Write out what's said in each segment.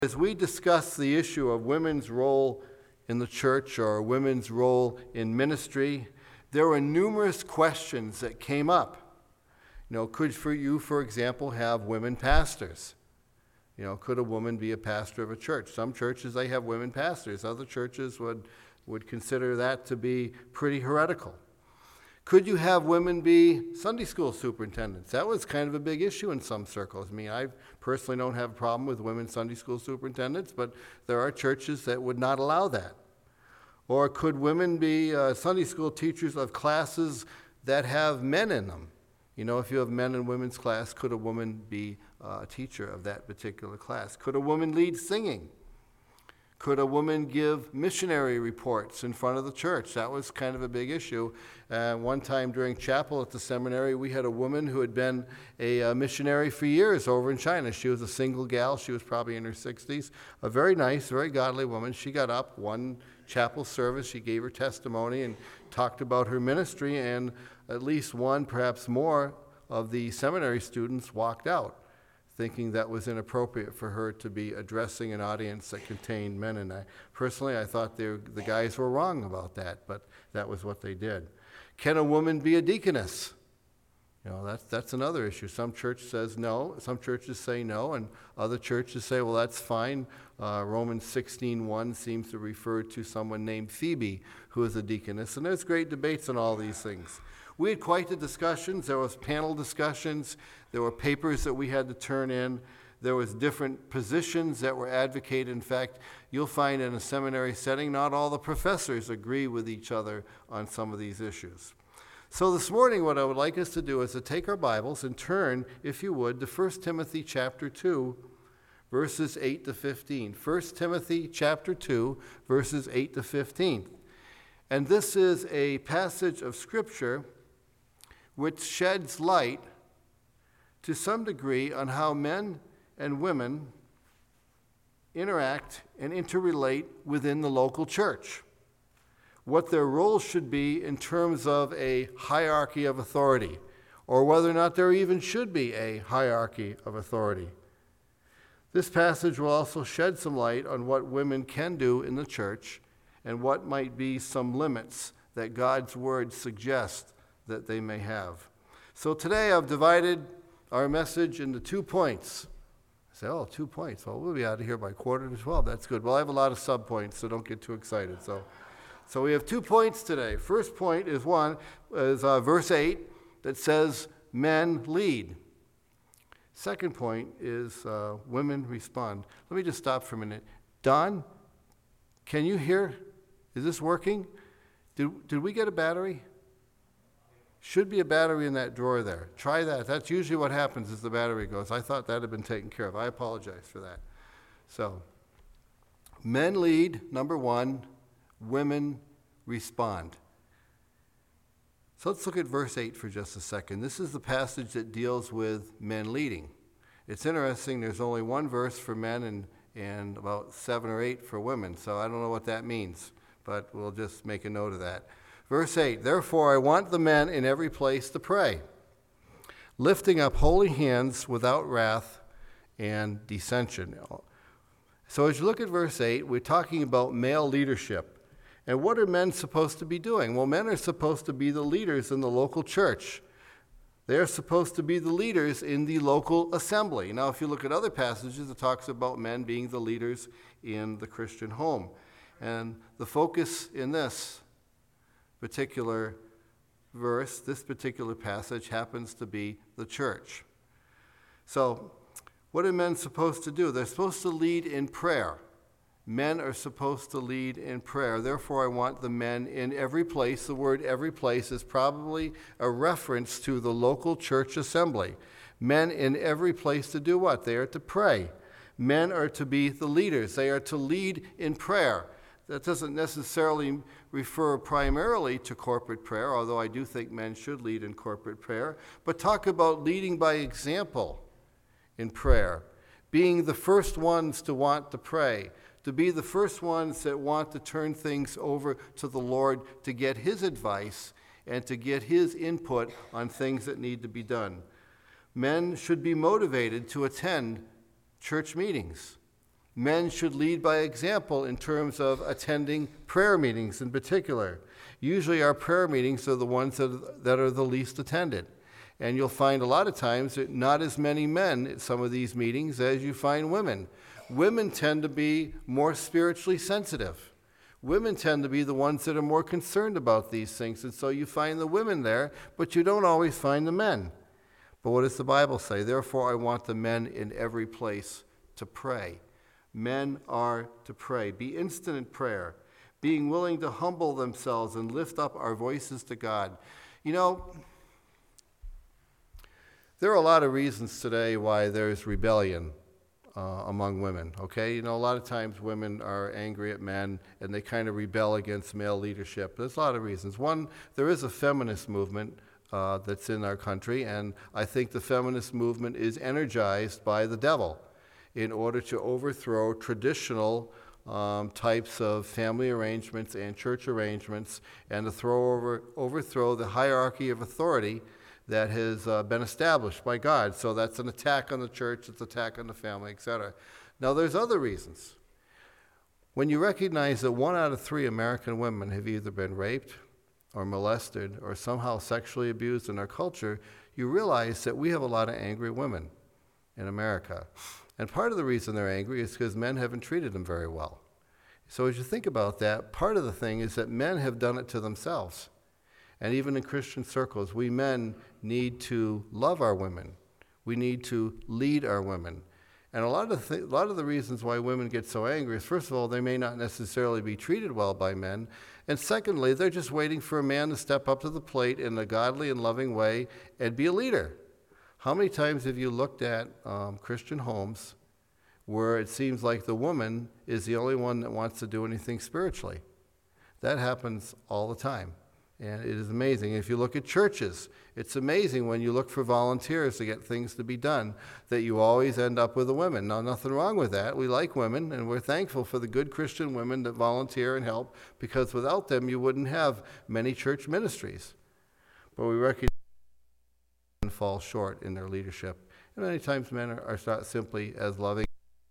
As we discuss the issue of women's role in the church or women's role in ministry, there were numerous questions that came up. Could you, for example, have women pastors? Could a woman be a pastor of a church? Some churches, they have women pastors. Other churches would consider that to be pretty heretical. Could you have women be Sunday school superintendents? That was kind of a big issue in some circles. I personally don't have a problem with women Sunday school superintendents, but there are churches that would not allow that. Or could women be Sunday school teachers of classes that have men in them? If you have men and women's class, could a woman be a teacher of that particular class? Could a woman lead singing? Could a woman give missionary reports in front of the church? That was kind of a big issue. One time during chapel at the seminary, we had a woman who had been a missionary for years over in China. She was a single gal. She was probably in her 60s. A very nice, very godly woman. She got up one chapel service. She gave her testimony and talked about her ministry, and at least one, perhaps more, of the seminary students walked out, thinking that was inappropriate for her to be addressing an audience that contained men. And personally, I thought the guys were wrong about that, but that was what they did. Can a woman be a deaconess? That's another issue. Some church says no, some churches say no, and other churches say, well, that's fine. Romans 16:1 seems to refer to someone named Phoebe, who is a deaconess, and there's great debates on all these things. We had quite the discussions. There was panel discussions. There were papers that we had to turn in. There was different positions that were advocated. In fact, you'll find in a seminary setting, not all the professors agree with each other on some of these issues. So this morning, what I would like us to do is to take our Bibles and turn, if you would, to 1 Timothy chapter 2, verses 8 to 15. 1 Timothy chapter 2, verses 8 to 15. And this is a passage of Scripture which sheds light to some degree on how men and women interact and interrelate within the local church, what their roles should be in terms of a hierarchy of authority, or whether or not there even should be a hierarchy of authority. This passage will also shed some light on what women can do in the church and what might be some limits that God's word suggests that they may have. So today I've divided our message into 2 points. I say, 2 points. Well, we'll be out of here by 11:45. That's good. Well, I have a lot of sub-points, so don't get too excited. So we have 2 points today. First point is verse 8 that says, men lead. Second point is women respond. Let me just stop for a minute. Don, can you hear? Is this working? Did we get a battery? Should be a battery in that drawer there. Try that. That's usually what happens as the battery goes. I thought that had been taken care of. I apologize for that. So, men lead, number 1. Women respond. So let's look at verse 8 for just a second. This is the passage that deals with men leading. It's interesting, there's only one verse for men and about 7 or 8 for women, so I don't know what that means, but we'll just make a note of that. Verse 8, therefore I want the men in every place to pray, lifting up holy hands without wrath and dissension. So as you look at verse 8, we're talking about male leadership. And what are men supposed to be doing? Well, men are supposed to be the leaders in the local church. They're supposed to be the leaders in the local assembly. Now, if you look at other passages, it talks about men being the leaders in the Christian home. And the focus in this particular verse, this particular passage, happens to be the church. So, what are men supposed to do? They're supposed to lead in prayer. Men are supposed to lead in prayer. Therefore, I want the men in every place. The word every place is probably a reference to the local church assembly. Men in every place to do what? They are to pray. Men are to be the leaders. They are to lead in prayer. That doesn't necessarily refer primarily to corporate prayer, although I do think men should lead in corporate prayer, but talk about leading by example in prayer, being the first ones to want to pray, to be the first ones that want to turn things over to the Lord to get his advice and to get his input on things that need to be done. Men should be motivated to attend church meetings. Men should lead by example in terms of attending prayer meetings in particular. Usually our prayer meetings are the ones that are the least attended. And you'll find a lot of times that not as many men at some of these meetings as you find women. Women tend to be more spiritually sensitive. Women tend to be the ones that are more concerned about these things. And so you find the women there, but you don't always find the men. But what does the Bible say? Therefore, I want the men in every place to pray. Men are to pray. Be instant in prayer, being willing to humble themselves and lift up our voices to God. You know, there are a lot of reasons today why there's rebellion among women, okay? You know, a lot of times women are angry at men and they kind of rebel against male leadership. There's a lot of reasons. One, there is a feminist movement that's in our country, and I think the feminist movement is energized by the devil in order to overthrow traditional types of family arrangements and church arrangements and to overthrow the hierarchy of authority that has been established by God. So that's an attack on the church, it's an attack on the family, etc. Now there's other reasons. When you recognize that 1 out of 3 American women have either been raped or molested or somehow sexually abused in our culture, you realize that we have a lot of angry women in America. And part of the reason they're angry is because men haven't treated them very well. So as you think about that, part of the thing is that men have done it to themselves. And even in Christian circles, we men need to love our women. We need to lead our women. And a lot of the reasons why women get so angry is, first of all, they may not necessarily be treated well by men. And secondly, they're just waiting for a man to step up to the plate in a godly and loving way and be a leader. How many times have you looked at Christian homes where it seems like the woman is the only one that wants to do anything spiritually? That happens all the time. And it is amazing. If you look at churches, it's amazing when you look for volunteers to get things to be done that you always end up with the women. Now, nothing wrong with that. We like women, and we're thankful for the good Christian women that volunteer and help, because without them, you wouldn't have many church ministries. But we recognize men fall short in their leadership. And many times men are not simply as loving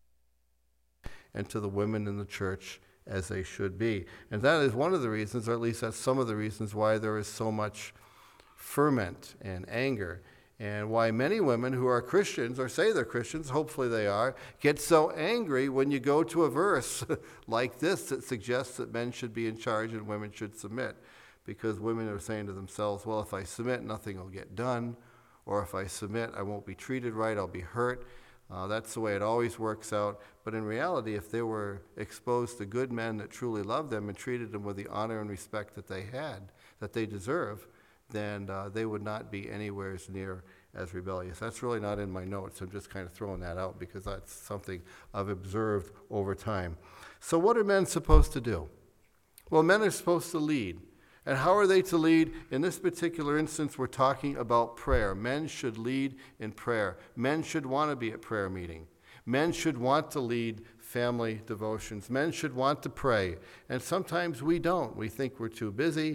and to the women in the church as they should be. And that is one of the reasons, or at least that's some of the reasons, why there is so much ferment and anger, and why many women who are Christians, or say they're Christians, hopefully they are, get so angry when you go to a verse like this that suggests that men should be in charge and women should submit. Because women are saying to themselves, well, if I submit, nothing will get done, or if I submit, I won't be treated right, I'll be hurt. That's the way it always works out. But in reality, if they were exposed to good men that truly loved them and treated them with the honor and respect that they deserve, then they would not be anywhere near as rebellious. That's really not in my notes. I'm just kind of throwing that out because that's something I've observed over time. So what are men supposed to do? Well, men are supposed to lead. And how are they to lead? In this particular instance, we're talking about prayer. Men should lead in prayer. Men should want to be at prayer meeting. Men should want to lead family devotions. Men should want to pray. And sometimes we don't. We think we're too busy.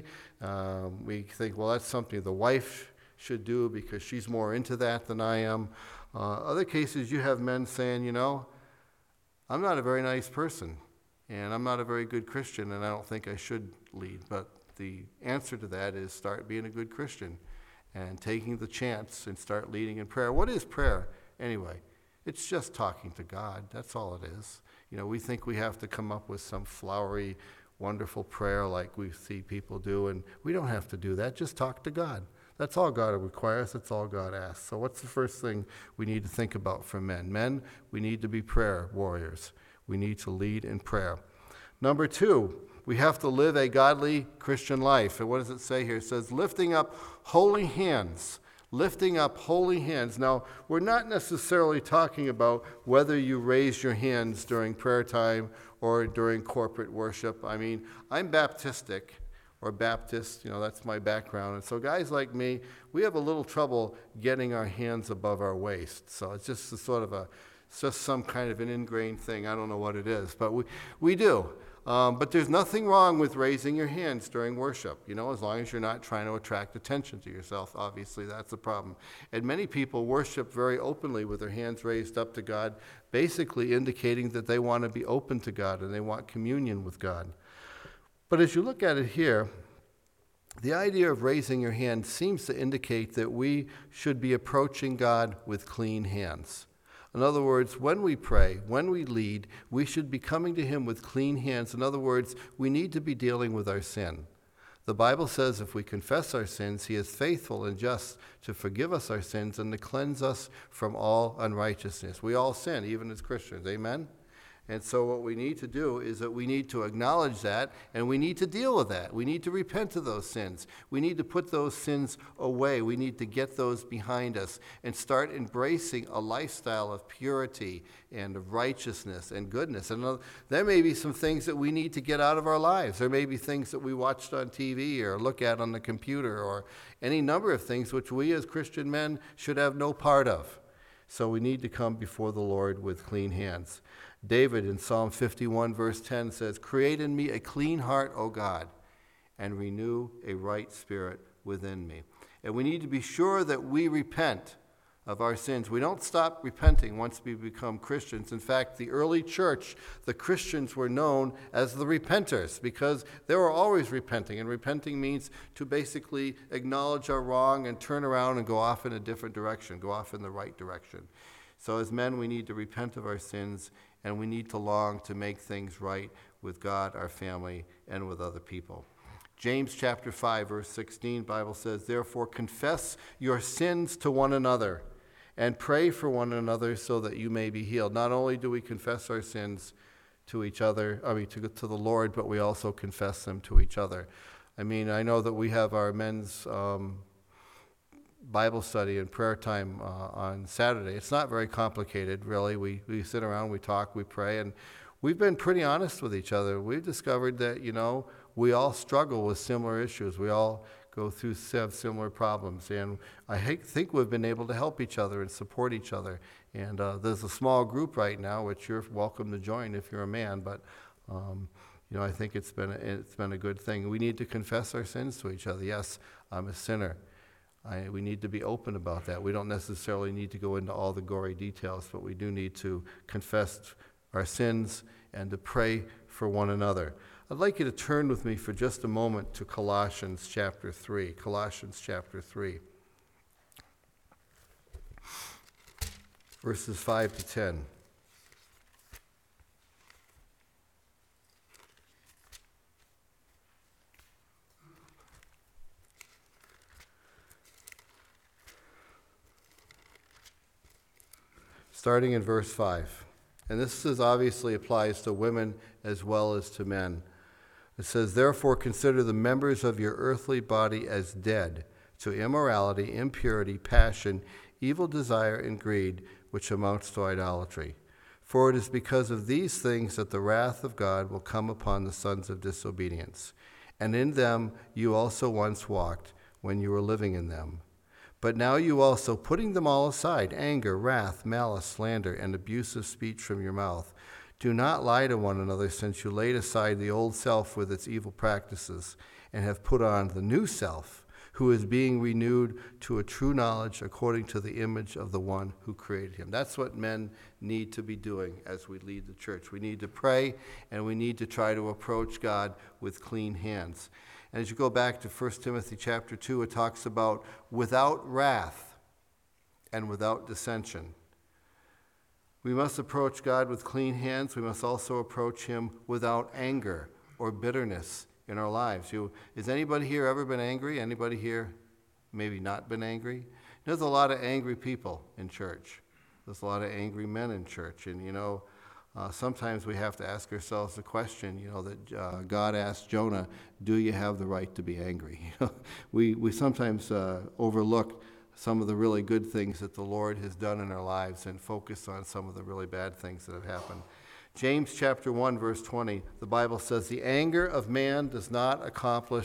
We think, well, that's something the wife should do because she's more into that than I am. Other cases, you have men saying, you know, I'm not a very nice person, and I'm not a very good Christian, and I don't think I should lead. But the answer to that is start being a good Christian and taking the chance and start leading in prayer. What is prayer anyway? It's just talking to God. That's all it is. You know, we think we have to come up with some flowery, wonderful prayer like we see people do, and we don't have to do that. Just talk to God. That's all God requires. That's all God asks. So what's the first thing we need to think about for men? Men, we need to be prayer warriors. We need to lead in prayer. Number 2, we have to live a godly Christian life. And what does it say here? It says, lifting up holy hands. Lifting up holy hands. Now, we're not necessarily talking about whether you raise your hands during prayer time or during corporate worship. I mean, I'm Baptistic, or Baptist, you know, that's my background. And so guys like me, we have a little trouble getting our hands above our waist. So it's just a sort of a It's just some kind of an ingrained thing. I don't know what it is, but we do. But there's nothing wrong with raising your hands during worship, as long as you're not trying to attract attention to yourself. Obviously, that's a problem. And many people worship very openly with their hands raised up to God, basically indicating that they want to be open to God and they want communion with God. But as you look at it here, the idea of raising your hand seems to indicate that we should be approaching God with clean hands. In other words, when we pray, when we lead, we should be coming to him with clean hands. In other words, we need to be dealing with our sin. The Bible says if we confess our sins, he is faithful and just to forgive us our sins and to cleanse us from all unrighteousness. We all sin, even as Christians. Amen? And so what we need to do is that we need to acknowledge that, and we need to deal with that. We need to repent of those sins. We need to put those sins away. We need to get those behind us and start embracing a lifestyle of purity and of righteousness and goodness. And there may be some things that we need to get out of our lives. There may be things that we watched on TV or look at on the computer or any number of things which we as Christian men should have no part of. So we need to come before the Lord with clean hands. David in Psalm 51 verse 10 says, "Create in me a clean heart, O God, and renew a right spirit within me." And we need to be sure that we repent of our sins. We don't stop repenting once we become Christians. In fact, the early church, the Christians were known as the repenters because they were always repenting. And repenting means to basically acknowledge our wrong and turn around and go off in a different direction, go off in the right direction. So as men, we need to repent of our sins, and we need to long to make things right with God, our family, and with other people. James chapter 5, verse 16, Bible says, "Therefore confess your sins to one another and pray for one another so that you may be healed." Not only do we confess our sins to each other, to the Lord, but we also confess them to each other. I know that we have our men's Bible study and prayer time on Saturday. It's not very complicated, really. We sit around, we talk, we pray, and we've been pretty honest with each other. We've discovered that, we all struggle with similar issues. We all go through similar problems, and I think we've been able to help each other and support each other. And there's a small group right now, which you're welcome to join if you're a man, but I think it's been a good thing. We need to confess our sins to each other. Yes, I'm a sinner. We need to be open about that. We don't necessarily need to go into all the gory details, but we do need to confess our sins and to pray for one another. I'd like you to turn with me for just a moment to Colossians chapter 3. Colossians chapter 3, verses 5 to 10. Starting in verse 5. And this obviously applies to women as well as to men. It says, "Therefore consider the members of your earthly body as dead to immorality, impurity, passion, evil desire, and greed, which amounts to idolatry. For it is because of these things that the wrath of God will come upon the sons of disobedience. And in them you also once walked when you were living in them. But now you also, putting them all aside, anger, wrath, malice, slander, and abusive speech from your mouth, do not lie to one another, since you laid aside the old self with its evil practices, and have put on the new self, who is being renewed to a true knowledge according to the image of the one who created him." That's what men need to be doing as we lead the church. We need to pray, and we need to try to approach God with clean hands. And as you go back to 1 Timothy chapter 2, it talks about without wrath and without dissension. We must approach God with clean hands. We must also approach him without anger or bitterness in our lives. Has anybody here ever been angry? Anybody here maybe not been angry? There's a lot of angry people in church. There's a lot of angry men in church. And, sometimes we have to ask ourselves the question, that God asked Jonah, do you have the right to be angry? We sometimes overlook some of the really good things that the Lord has done in our lives and focus on some of the really bad things that have happened. James chapter 1, verse 20, the Bible says, "The anger of man does not accomplish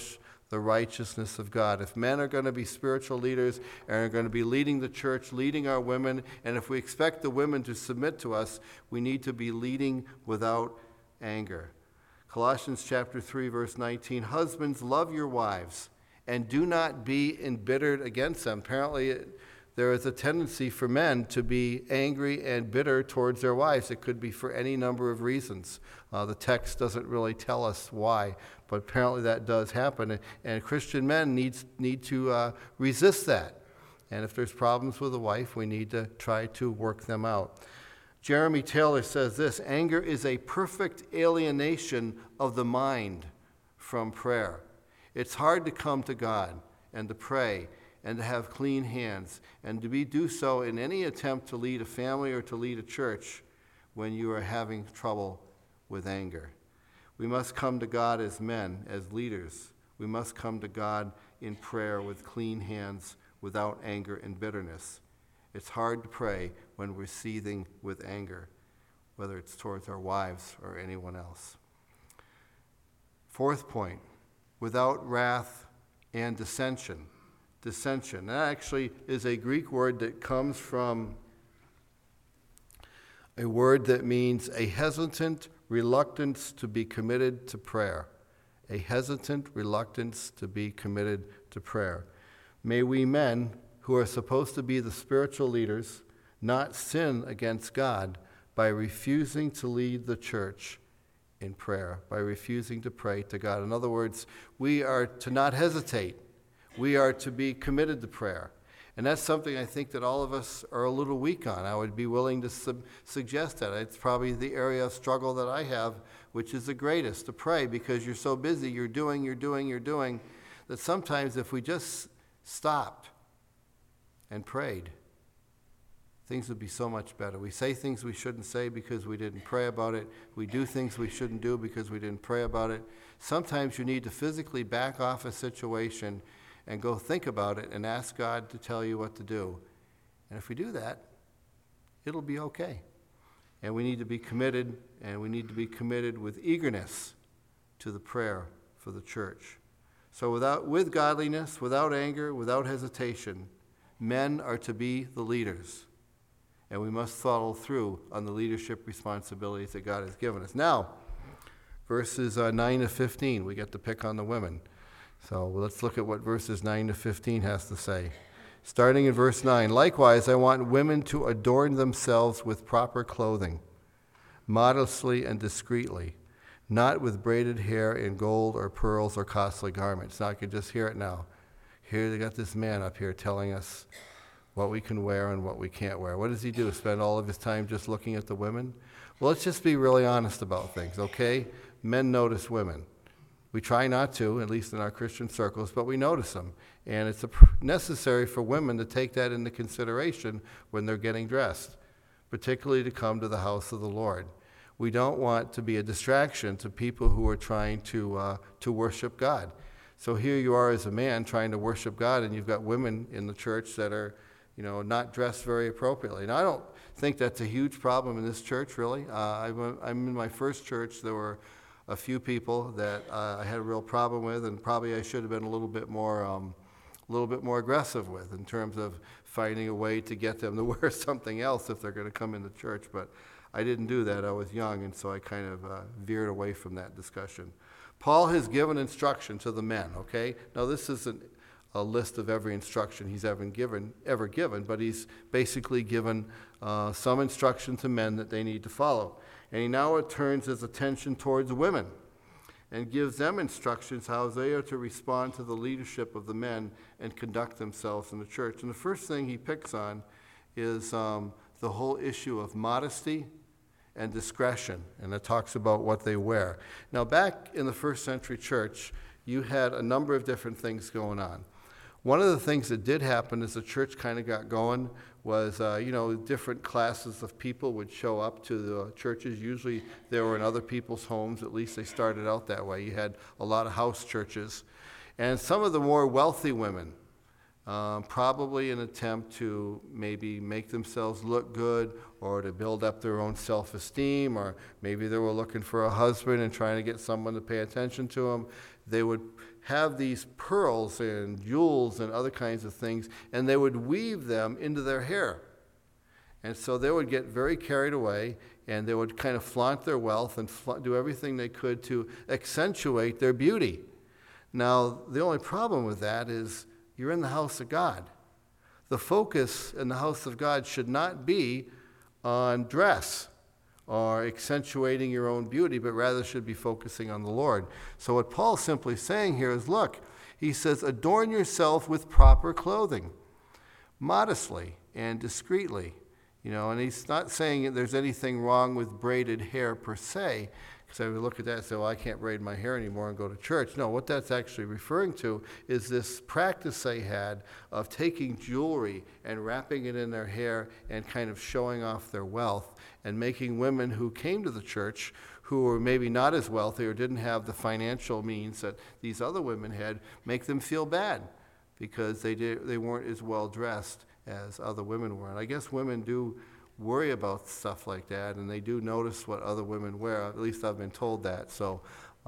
the righteousness of God. If men are going to be spiritual leaders and are going to be leading the church, leading our women, and if we expect the women to submit to us, we need to be leading without anger. Colossians chapter 3, verse 19, husbands, love your wives and do not be embittered against them. Apparently, there is a tendency for men to be angry and bitter towards their wives. It could be for any number of reasons. The text doesn't really tell us why, but apparently that does happen. And Christian men need to resist that. And if there's problems with a wife, we need to try to work them out. Jeremy Taylor says this, anger is a perfect alienation of the mind from prayer. It's hard to come to God and to pray and to have clean hands, and to do so in any attempt to lead a family or to lead a church when you are having trouble with anger. We must come to God as men, as leaders. We must come to God in prayer with clean hands, without anger and bitterness. It's hard to pray when we're seething with anger, whether it's towards our wives or anyone else. Fourth point, without wrath and dissension. Dissension. That actually is a Greek word that comes from a word that means a hesitant reluctance to be committed to prayer. A hesitant reluctance to be committed to prayer. May we men, who are supposed to be the spiritual leaders, not sin against God by refusing to lead the church in prayer, by refusing to pray to God. In other words, we are to not hesitate. We are to be committed to prayer. And that's something I think that all of us are a little weak on. I would be willing to suggest that. It's probably the area of struggle that I have, which is the greatest, to pray, because you're so busy, you're doing, that sometimes if we just stopped and prayed, things would be so much better. We say things we shouldn't say because we didn't pray about it. We do things we shouldn't do because we didn't pray about it. Sometimes you need to physically back off a situation and go think about it and ask God to tell you what to do. And if we do that, it'll be okay. And we need to be committed, and we need to be committed with eagerness to the prayer for the church. So with godliness, without anger, without hesitation, men are to be the leaders. And we must follow through on the leadership responsibilities that God has given us. Now, verses 9 to 15, we get to pick on the women. So let's look at what verses 9 to 15 has to say. Starting in verse 9, likewise, I want women to adorn themselves with proper clothing, modestly and discreetly, not with braided hair in gold or pearls or costly garments. Now I can just hear it now. Here they got this man up here telling us what we can wear and what we can't wear. What does he do? Spend all of his time just looking at the women? Well, let's just be really honest about things, okay? Men notice women. We try not to, at least in our Christian circles, but we notice them. And it's necessary for women to take that into consideration when they're getting dressed, particularly to come to the house of the Lord. We don't want to be a distraction to people who are trying to worship God. So here you are as a man trying to worship God, and you've got women in the church that are, not dressed very appropriately. And I don't think that's a huge problem in this church, really. I'm in my first church. There were a few people that I had a real problem with, and probably I should have been a little bit more aggressive with in terms of finding a way to get them to wear something else if they're going to come into church. But I didn't do that. I was young, and so I kind of veered away from that discussion. Paul has given instruction to the men, okay? Now, this isn't a list of every instruction he's ever given, but he's basically given some instruction to men that they need to follow. And he now turns his attention towards women and gives them instructions how they are to respond to the leadership of the men and conduct themselves in the church. And the first thing he picks on is the whole issue of modesty and discretion, and it talks about what they wear. Now, back in the first century church, you had a number of different things going on. One of the things that did happen as the church kind of got going was, different classes of people would show up to the churches. Usually they were in other people's homes. At least they started out that way. You had a lot of house churches. And some of the more wealthy women probably an attempt to maybe make themselves look good or to build up their own self-esteem, or maybe they were looking for a husband and trying to get someone to pay attention to them. They would have these pearls and jewels and other kinds of things, and they would weave them into their hair. And so they would get very carried away, and they would kind of flaunt their wealth and do everything they could to accentuate their beauty. Now, the only problem with that is you're in the house of God. The focus in the house of God should not be on dress or accentuating your own beauty, but rather should be focusing on the Lord. So what Paul's simply saying here is, look, he says, adorn yourself with proper clothing, modestly and discreetly. And he's not saying that there's anything wrong with braided hair per se, because I would look at that and say, well, I can't braid my hair anymore and go to church. No, what that's actually referring to is this practice they had of taking jewelry and wrapping it in their hair and kind of showing off their wealth, and making women who came to the church who were maybe not as wealthy or didn't have the financial means that these other women had, make them feel bad because they weren't as well dressed as other women were. And I guess women do worry about stuff like that, and they do notice what other women wear. At least I've been told that. So,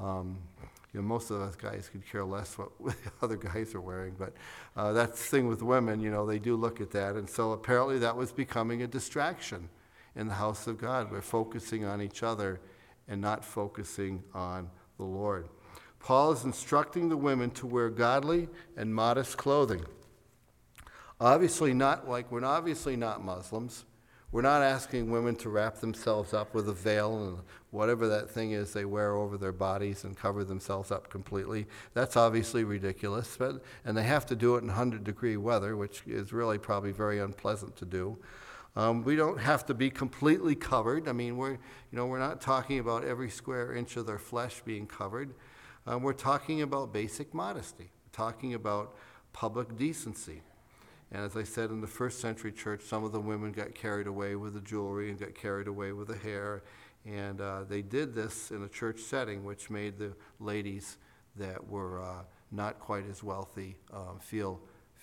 most of us guys could care less what the other guys are wearing. But that's the thing with women, they do look at that. And so apparently that was becoming a distraction in the house of God. We're focusing on each other and not focusing on the Lord. Paul is instructing the women to wear godly and modest clothing. We're obviously not Muslims. We're not asking women to wrap themselves up with a veil and whatever that thing is they wear over their bodies and cover themselves up completely. That's obviously ridiculous, and they have to do it in 100-degree weather, which is really probably very unpleasant to do. We don't have to be completely covered. I mean, we're not talking about every square inch of their flesh being covered. We're talking about basic modesty. We're talking about public decency. And as I said, in the first century church, some of the women got carried away with the jewelry and got carried away with the hair. And they did this in a church setting, which made the ladies that were not quite as wealthy feel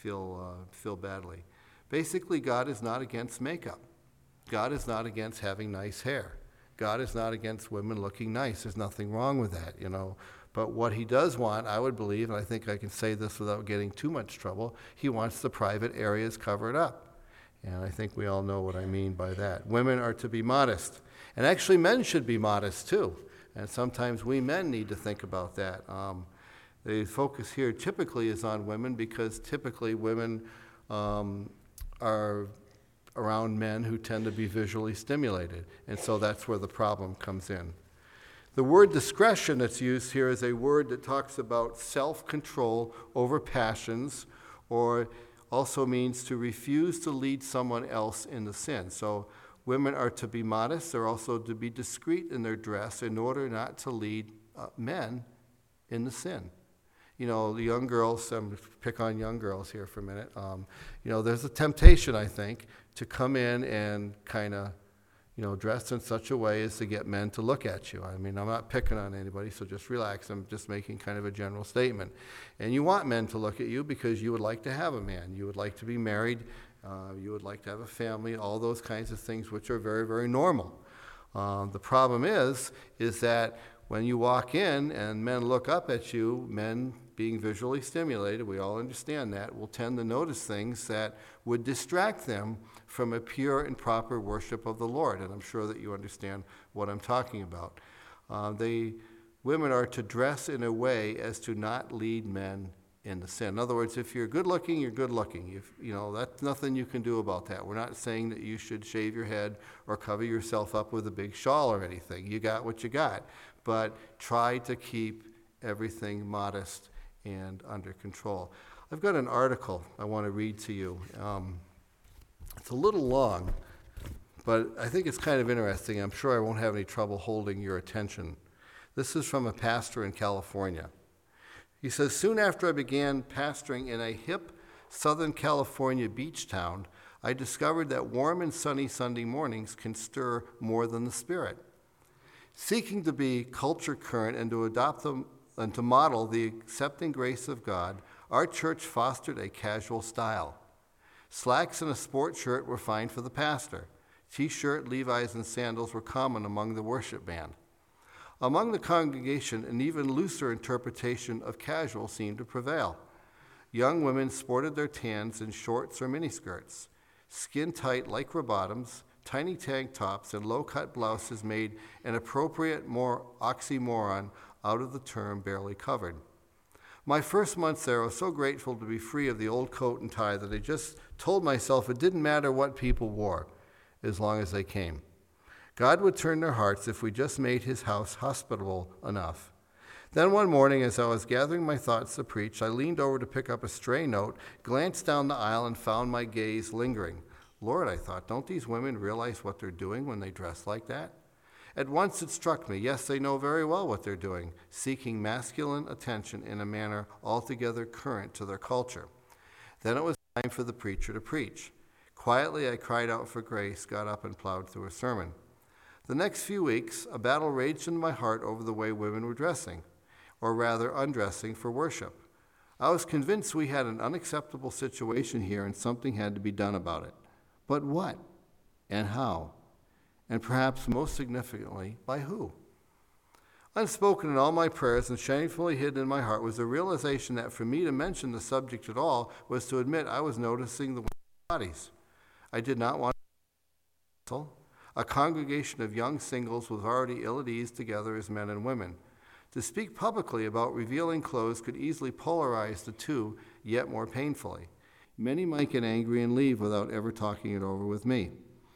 badly. Basically, God is not against makeup. God is not against having nice hair. God is not against women looking nice. There's nothing wrong with that, But what he does want, I would believe, and I think I can say this without getting too much trouble, he wants the private areas covered up. And I think we all know what I mean by that. Women are to be modest. And actually, men should be modest too. And sometimes we men need to think about that. The focus here typically is on women because typically women are around men who tend to be visually stimulated. And so that's where the problem comes in. The word discretion that's used here is a word that talks about self-control over passions, or also means to refuse to lead someone else into sin. So women are to be modest. They're also to be discreet in their dress in order not to lead men into sin. The young girls, I'm going to pick on young girls here for a minute. There's a temptation, I think, to come in and kind of, dress in such a way as to get men to look at you. I mean, I'm not picking on anybody, so just relax. I'm just making kind of a general statement. And you want men to look at you because you would like to have a man. You would like to be married. You would like to have a family, all those kinds of things, which are very, very normal. The problem is that when you walk in and men look up at you, men being visually stimulated, we all understand that, will tend to notice things that would distract them from a pure and proper worship of the Lord. And I'm sure that you understand what I'm talking about. Women are to dress in a way as to not lead men into sin. In other words, if you're good looking, you're good looking. That's nothing you can do about that. We're not saying that you should shave your head or cover yourself up with a big shawl or anything. You got what you got. But try to keep everything modest and under control. I've got an article I want to read to you. It's a little long, but I think it's kind of interesting. I'm sure I won't have any trouble holding your attention. This is from a pastor in California. He says, soon after I began pastoring in a hip Southern California beach town, I discovered that warm and sunny Sunday mornings can stir more than the spirit. Seeking to be culture current and to adopt them and to model the accepting grace of God, Our church fostered a casual style. Slacks and a sport shirt were fine for the pastor. T-shirt, Levi's, and sandals were common among the worship band. Among the congregation, an even looser interpretation of casual seemed to prevail. Young women sported their tans in shorts or miniskirts. Skin-tight lycra bottoms, tiny tank tops, and low-cut blouses made an appropriate oxymoron out of the term barely covered. My first months there, I was so grateful to be free of the old coat and tie that I just told myself it didn't matter what people wore, as long as they came. God would turn their hearts if we just made his house hospitable enough. Then one morning, as I was gathering my thoughts to preach, I leaned over to pick up a stray note, glanced down the aisle, and found my gaze lingering. Lord, I thought, don't these women realize what they're doing when they dress like that? At once it struck me, yes, they know very well what they're doing, seeking masculine attention in a manner altogether current to their culture. Then it was time for the preacher to preach. Quietly, I cried out for grace, got up, and plowed through a sermon. The next few weeks, a battle raged in my heart over the way women were dressing, or rather undressing for worship. I was convinced we had an unacceptable situation here and something had to be done about it. But what? And how? And perhaps most significantly, by who? Unspoken in all my prayers and shamefully hidden in my heart was the realization that for me to mention the subject at all was to admit I was noticing the women's bodies. I did not want to. A congregation of young singles was already ill at ease together as men and women. To speak publicly about revealing clothes could easily polarize the two, yet more painfully. Many might get angry and leave without ever talking it over with me.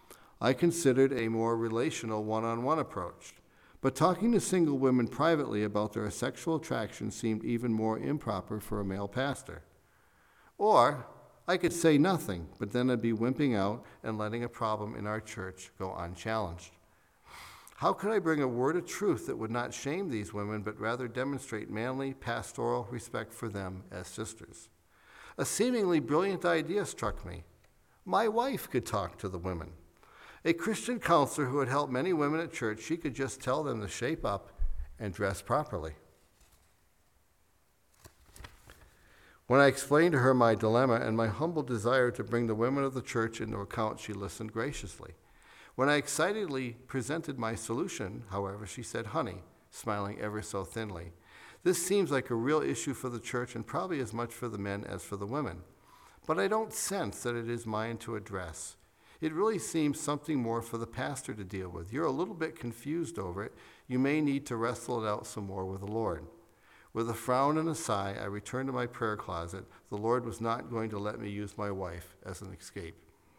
I considered a more relational one-on-one approach, but talking to single women privately about their sexual attraction seemed even more improper for a male pastor. Or I could say nothing, but then I'd be wimping out and letting a problem in our church go unchallenged. How could I bring a word of truth that would not shame these women, but rather demonstrate manly, pastoral respect for them as sisters? A seemingly brilliant idea struck me. My wife could talk to the women. A Christian counselor who had helped many women at church, she could just tell them to shape up and dress properly. When I explained to her my dilemma and my humble desire to bring the women of the church into account, she listened graciously. When I excitedly presented my solution, however, she said, "Honey," smiling ever so thinly, "this seems like a real issue for the church and probably as much for the men as for the women. But I don't sense that it is mine to address. It really seems something more for the pastor to deal with. You're a little bit confused over it. You may need to wrestle it out some more with the Lord." With a frown and a sigh, I returned to my prayer closet. The Lord was not going to let me use my wife as an escape.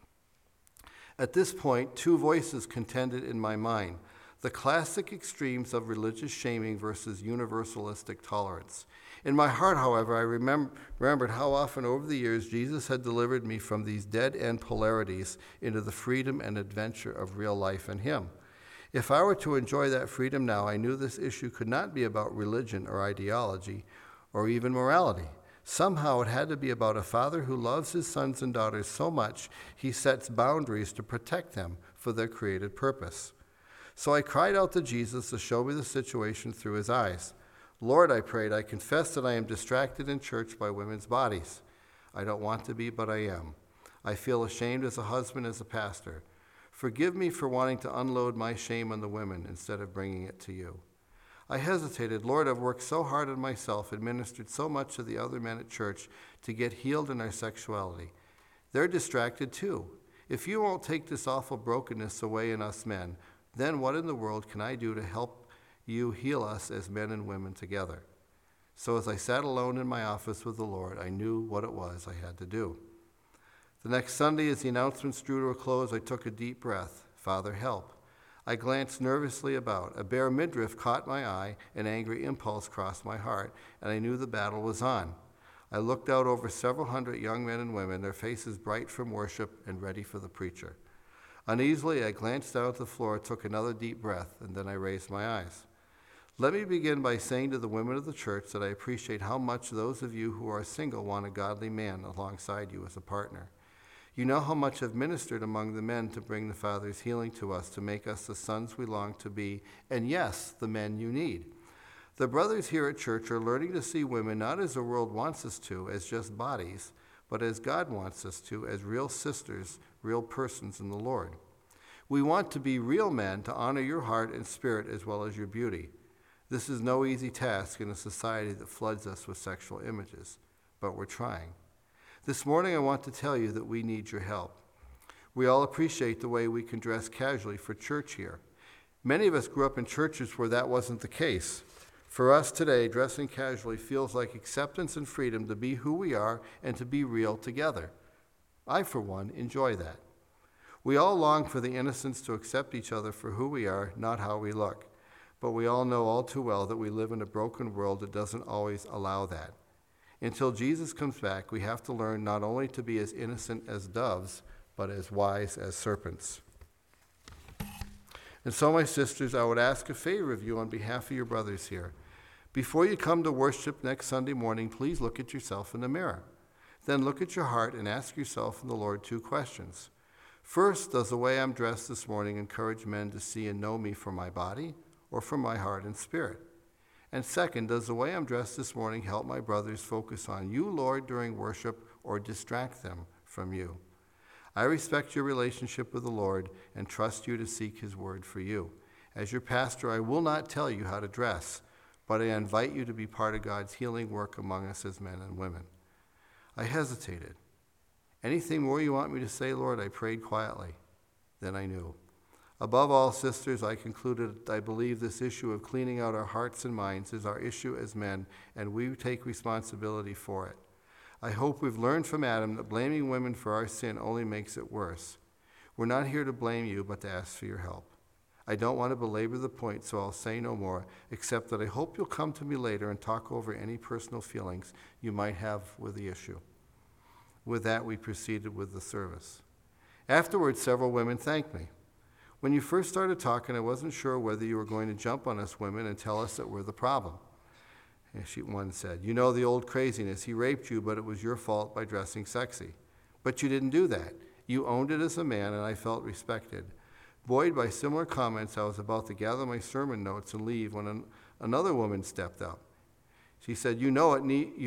At this point, two voices contended in my mind: the classic extremes of religious shaming versus universalistic tolerance. In my heart, however, I remembered how often over the years Jesus had delivered me from these dead-end polarities into the freedom and adventure of real life in him. If I were to enjoy that freedom now, I knew this issue could not be about religion or ideology or even morality. Somehow it had to be about a father who loves his sons and daughters so much he sets boundaries to protect them for their created purpose. So I cried out to Jesus to show me the situation through his eyes. "Lord," I prayed, "I confess that I am distracted in church by women's bodies. I don't want to be, but I am. I feel ashamed as a husband, as a pastor. Forgive me for wanting to unload my shame on the women instead of bringing it to you." I hesitated. "Lord, I've worked so hard on myself, administered so much to the other men at church to get healed in our sexuality. They're distracted too. If you won't take this awful brokenness away in us men, then what in the world can I do to help you heal us as men and women together?" So as I sat alone in my office with the Lord, I knew what it was I had to do. The next Sunday, as the announcements drew to a close, I took a deep breath. "Father, help." I glanced nervously about. A bare midriff caught my eye, an angry impulse crossed my heart, and I knew the battle was on. I looked out over several hundred young men and women, their faces bright from worship and ready for the preacher. Uneasily, I glanced down at the floor, took another deep breath, and then I raised my eyes. Let me begin by saying to the women of the church that I appreciate how much those of you who are single want a godly man alongside you as a partner. You know how much I've ministered among the men to bring the Father's healing to us, to make us the sons we long to be, and yes, the men you need. The brothers here at church are learning to see women not as the world wants us to, as just bodies, but as God wants us to, as real sisters, real persons in the Lord. We want to be real men to honor your heart and spirit as well as your beauty. This is no easy task in a society that floods us with sexual images, but we're trying. This morning I want to tell you that we need your help. We all appreciate the way we can dress casually for church here. Many of us grew up in churches where that wasn't the case. For us today, dressing casually feels like acceptance and freedom to be who we are and to be real together. I, for one, enjoy that. We all long for the innocence to accept each other for who we are, not how we look. But we all know all too well that we live in a broken world that doesn't always allow that. Until Jesus comes back, we have to learn not only to be as innocent as doves, but as wise as serpents. And so, my sisters, I would ask a favor of you on behalf of your brothers here. Before you come to worship next Sunday morning, please look at yourself in the mirror. Then look at your heart and ask yourself and the Lord 2 questions. First, does the way I'm dressed this morning encourage men to see and know me for my body or for my heart and spirit? And second, does the way I'm dressed this morning help my brothers focus on you, Lord, during worship or distract them from you? I respect your relationship with the Lord and trust you to seek his word for you. As your pastor, I will not tell you how to dress, but I invite you to be part of God's healing work among us as men and women. I hesitated. Anything more you want me to say, Lord? I prayed quietly. Then I knew. Above all, sisters, I concluded I believe this issue of cleaning out our hearts and minds is our issue as men, and we take responsibility for it. I hope we've learned from Adam that blaming women for our sin only makes it worse. We're not here to blame you, but to ask for your help. I don't want to belabor the point, so I'll say no more, except that I hope you'll come to me later and talk over any personal feelings you might have with the issue. With that, we proceeded with the service. Afterwards, several women thanked me. When you first started talking, I wasn't sure whether you were going to jump on us women and tell us that we're the problem. One said, you know the old craziness. He raped you, but it was your fault by dressing sexy. But you didn't do that. You owned it as a man, and I felt respected. Buoyed by similar comments, I was about to gather my sermon notes and leave when another woman stepped up. She said, you need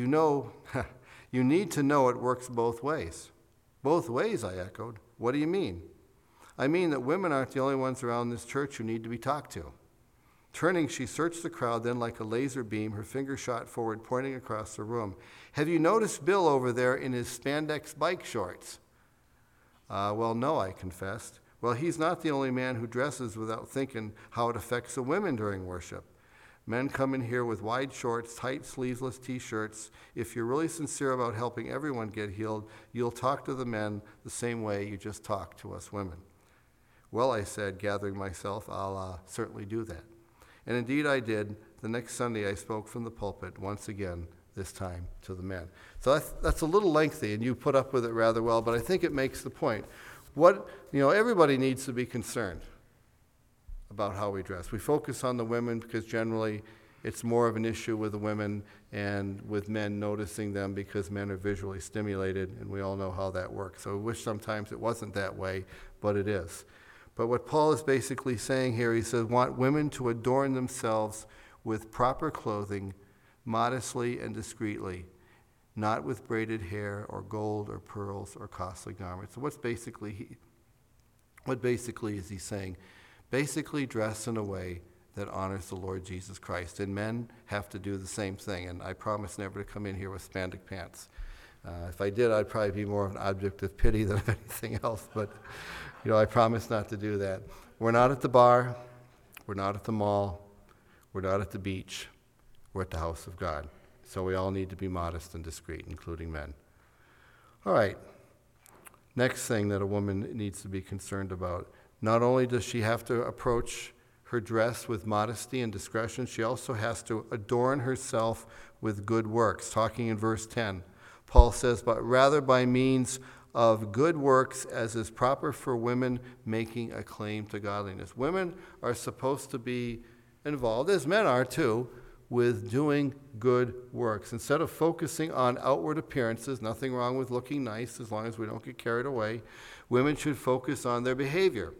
to know it works both ways. Both ways, I echoed. What do you mean? I mean that women aren't the only ones around this church who need to be talked to. Turning, she searched the crowd, then like a laser beam, her finger shot forward, pointing across the room. Have you noticed Bill over there in his spandex bike shorts? Well, no, I confessed. Well, he's not the only man who dresses without thinking how it affects the women during worship. Men come in here with wide shorts, tight sleeveless T-shirts. If you're really sincere about helping everyone get healed, you'll talk to the men the same way you just talk to us women. Well, I said, gathering myself, I'll certainly do that. And indeed I did. The next Sunday I spoke from the pulpit once again, this time to the men. So that's a little lengthy, and you put up with it rather well, but I think it makes the point. Everybody needs to be concerned about how we dress. We focus on the women because generally it's more of an issue with the women and with men noticing them because men are visually stimulated, and we all know how that works. So I wish sometimes it wasn't that way, but it is. But what Paul is basically saying here, he says, want women to adorn themselves with proper clothing, modestly and discreetly, not with braided hair or gold or pearls or costly garments. So what basically is he saying? Basically dress in a way that honors the Lord Jesus Christ. And men have to do the same thing. And I promise never to come in here with spandex pants. If I did, I'd probably be more of an object of pity than anything else. But I promise not to do that. We're not at the bar. We're not at the mall. We're not at the beach. We're at the house of God. So we all need to be modest and discreet, including men. All right. Next thing that a woman needs to be concerned about. Not only does she have to approach her dress with modesty and discretion, she also has to adorn herself with good works. Talking in verse 10, Paul says, but rather by means of good works as is proper for women making a claim to godliness. Women are supposed to be involved, as men are too, with doing good works. Instead of focusing on outward appearances, nothing wrong with looking nice as long as we don't get carried away, women should focus on their behavior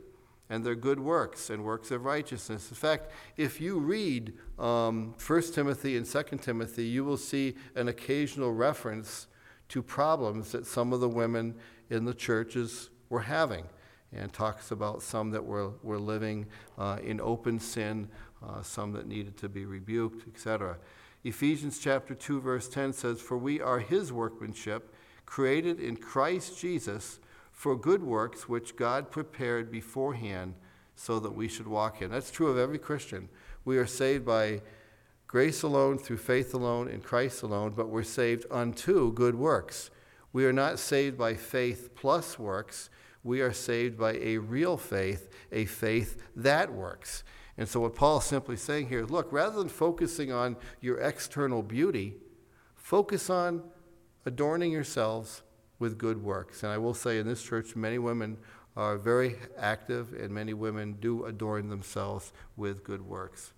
and their good works and works of righteousness. In fact, if you read 1 Timothy and 2 Timothy, you will see an occasional reference to problems that some of the women in the churches were having, and talks about some that were living in open sin, some that needed to be rebuked, etc. Ephesians chapter 2, verse 10 says, "For we are his workmanship, created in Christ Jesus for good works, which God prepared beforehand so that we should walk in." That's true of every Christian. We are saved by grace alone, through faith alone, in Christ alone, but we're saved unto good works. We are not saved by faith plus works. We are saved by a real faith, a faith that works. And so what Paul is simply saying here is, look, rather than focusing on your external beauty, focus on adorning yourselves with good works. And I will say in this church, many women are very active, and many women do adorn themselves with good works.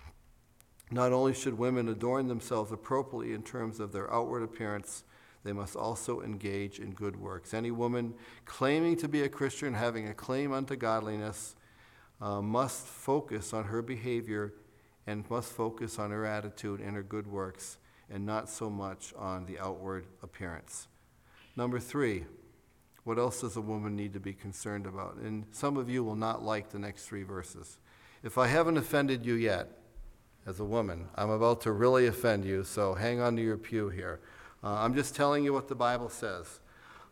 Not only should women adorn themselves appropriately in terms of their outward appearance, they must also engage in good works. Any woman claiming to be a Christian, having a claim unto godliness, must focus on her behavior and must focus on her attitude and her good works, and not so much on the outward appearance. Number 3, what else does a woman need to be concerned about? And some of you will not like the next 3 verses. If I haven't offended you yet, as a woman, I'm about to really offend you, so hang on to your pew here. I'm just telling you what the Bible says.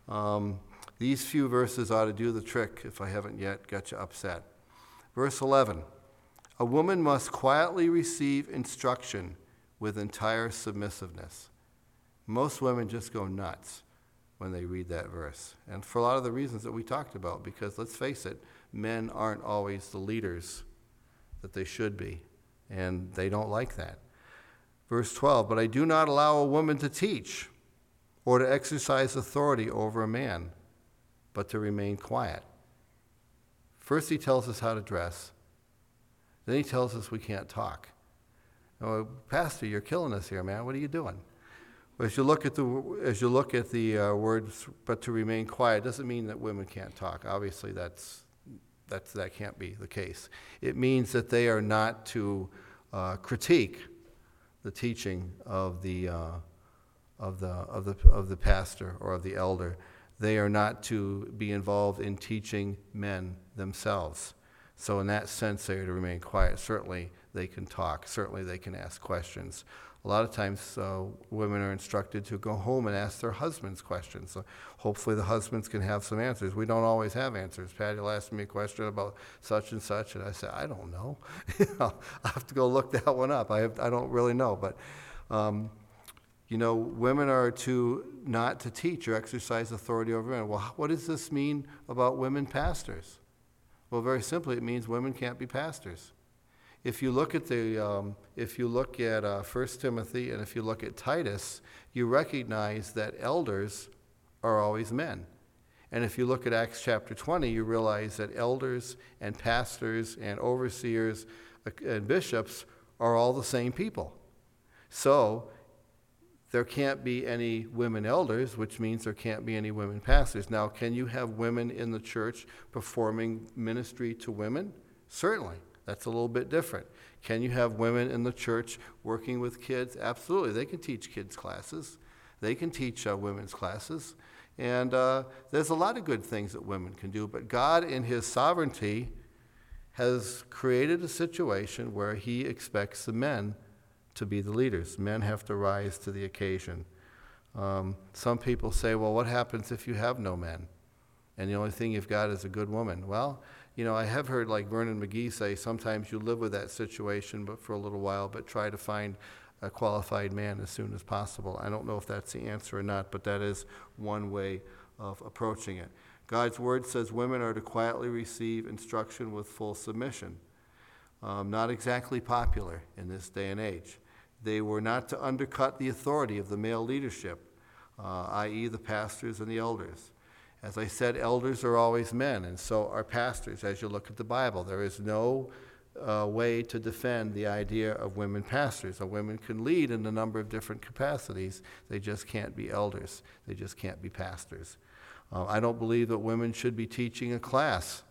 These few verses ought to do the trick if I haven't yet got you upset. Verse 11, "A woman must quietly receive instruction with entire submissiveness." Most women just go nuts when they read that verse, and for a lot of the reasons that we talked about, because let's face it, men aren't always the leaders that they should be, and they don't like that. Verse 12, "But I do not allow a woman to teach or to exercise authority over a man, but to remain quiet." First he tells us how to dress. Then he tells us we can't talk. Oh, Pastor, you're killing us here, man. What are you doing? Well, as you look at the words, but to remain quiet, doesn't mean that women can't talk. Obviously, that can't be the case. It means that they are not to critique the teaching of the pastor or of the elder. They are not to be involved in teaching men themselves. So in that sense, they are to remain quiet. Certainly, they can talk. Certainly, they can ask questions. A lot of times, women are instructed to go home and ask their husbands questions. So hopefully, the husbands can have some answers. We don't always have answers. Patty will ask me a question about such and such, and I say, I don't know. I have to go look that one up. I don't really know, but women are not to teach or exercise authority over men. Well, what does this mean about women pastors? Well, very simply, it means women can't be pastors. If you look at 1 Timothy and if you look at Titus, you recognize that elders are always men. And if you look at Acts chapter 20, you realize that elders and pastors and overseers and bishops are all the same people. So there can't be any women elders, which means there can't be any women pastors. Now, can you have women in the church performing ministry to women? Certainly. That's a little bit different. Can you have women in the church working with kids? Absolutely. They can teach kids' classes. They can teach women's classes. And there's a lot of good things that women can do. But God, in his sovereignty, has created a situation where he expects the men to be the leaders. Men have to rise to the occasion. Some people say, well, what happens if you have no men? And the only thing you've got is a good woman. Well, I have heard like Vernon McGee say, sometimes you live with that situation but for a little while, but try to find a qualified man as soon as possible. I don't know if that's the answer or not, but that is one way of approaching it. God's word says women are to quietly receive instruction with full submission. Not exactly popular in this day and age. They were not to undercut the authority of the male leadership, i.e. the pastors and the elders. As I said, elders are always men, and so are pastors. As you look at the Bible, there is no way to defend the idea of women pastors. Women can lead in a number of different capacities. They just can't be elders. They just can't be pastors. I don't believe that women should be teaching a class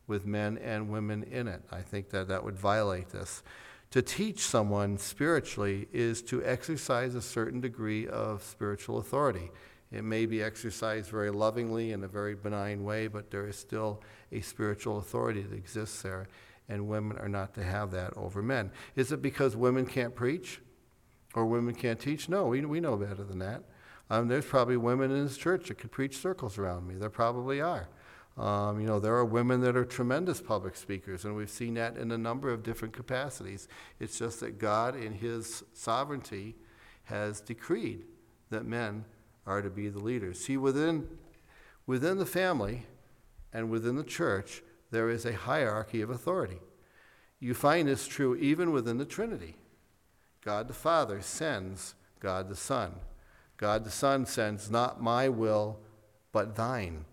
with men and women in it. I think that would violate this. To teach someone spiritually is to exercise a certain degree of spiritual authority. It may be exercised very lovingly in a very benign way, but there is still a spiritual authority that exists there, and women are not to have that over men. Is it because women can't preach or women can't teach? No, we know better than that. There's probably women in this church that could preach circles around me. There probably are. There are women that are tremendous public speakers, and we've seen that in a number of different capacities. It's just that God, in his sovereignty, has decreed that men are to be the leaders. See, within the family and within the church, there is a hierarchy of authority. You find this true even within the Trinity. God the Father sends God the Son. God the Son sends, not my will, but thine,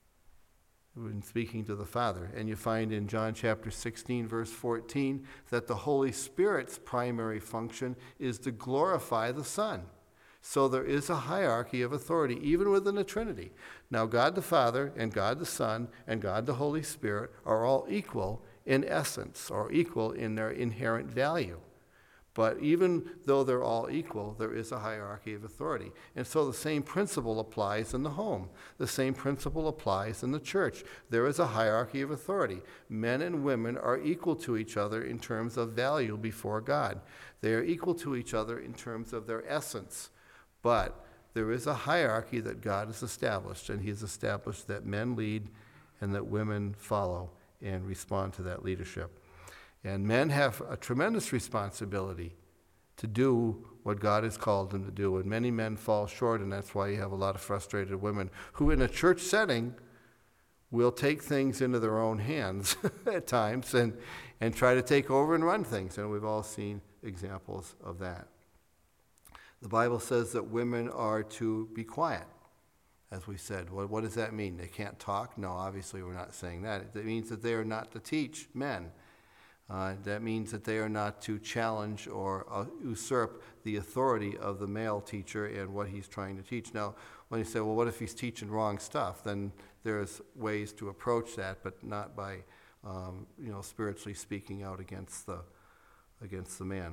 when speaking to the Father. And you find in John chapter 16, verse 14, that the Holy Spirit's primary function is to glorify the Son. So there is a hierarchy of authority, even within the Trinity. Now, God the Father and God the Son and God the Holy Spirit are all equal in essence, or equal in their inherent value. But even though they're all equal, there is a hierarchy of authority. And so the same principle applies in the home. The same principle applies in the church. There is a hierarchy of authority. Men and women are equal to each other in terms of value before God. They are equal to each other in terms of their essence. But there is a hierarchy that God has established, and he has established that men lead and that women follow and respond to that leadership. And men have a tremendous responsibility to do what God has called them to do. And many men fall short, and that's why you have a lot of frustrated women who, in a church setting, will take things into their own hands at times and try to take over and run things. And we've all seen examples of that. The Bible says that women are to be quiet, as we said. What does that mean? They can't talk? No, obviously we're not saying that. It means that they are not to teach men. That means that they are not to challenge or usurp the authority of the male teacher and what he's trying to teach. Now, when you say, well, what if he's teaching wrong stuff? Then there's ways to approach that, but not by, spiritually speaking out against the man.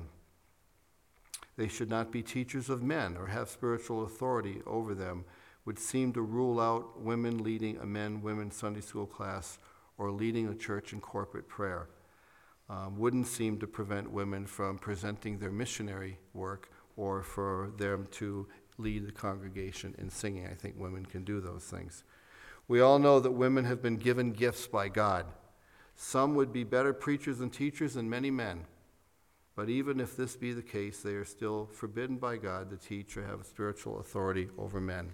They should not be teachers of men or have spiritual authority over them, would seem to rule out women leading a men-women Sunday school class or leading a church in corporate prayer. Wouldn't seem to prevent women from presenting their missionary work or for them to lead the congregation in singing. I think women can do those things. We all know that women have been given gifts by God. Some would be better preachers and teachers than many men. But even if this be the case, they are still forbidden by God to teach or have spiritual authority over men.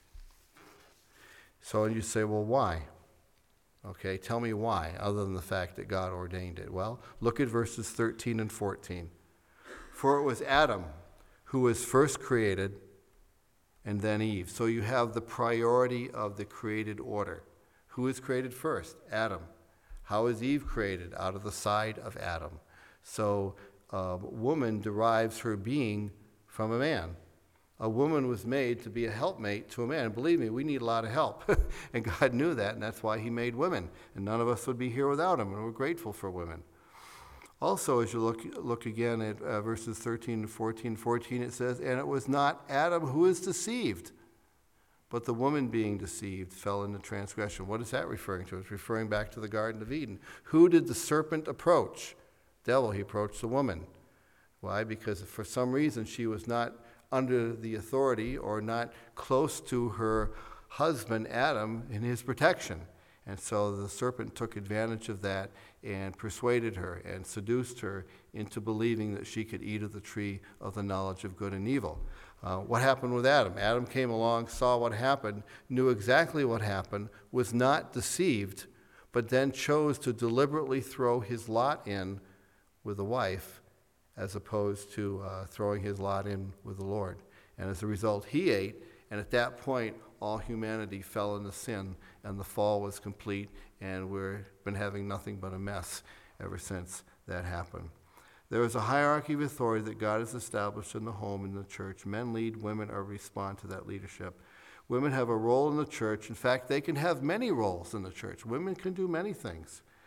So you say, well, why? Okay, tell me why, other than the fact that God ordained it. Well, look at verses 13 and 14. For it was Adam who was first created, and then Eve. So you have the priority of the created order. Who is created first? Adam. How is Eve created? Out of the side of Adam. So a woman derives her being from a man. A woman was made to be a helpmate to a man. And believe me, we need a lot of help. And God knew that, and that's why he made women. And none of us would be here without him, and we're grateful for women. Also, as you look again at verses 13 and 14, it says, and it was not Adam who was deceived, but the woman being deceived fell into transgression. What is that referring to? It's referring back to the Garden of Eden. Who did the serpent approach? Devil. He approached the woman. Why? Because for some reason she was not under the authority or not close to her husband Adam in his protection. And so the serpent took advantage of that and persuaded her and seduced her into believing that she could eat of the tree of the knowledge of good and evil. What happened with Adam? Adam came along, saw what happened, knew exactly what happened, was not deceived, but then chose to deliberately throw his lot in with the wife as opposed to throwing his lot in with the Lord. And as a result, he ate, and at that point, all humanity fell into sin, and the fall was complete, and we've been having nothing but a mess ever since that happened. There is a hierarchy of authority that God has established in the home and the church. Men lead, women are respond to that leadership. Women have a role in the church. In fact, they can have many roles in the church. Women can do many things.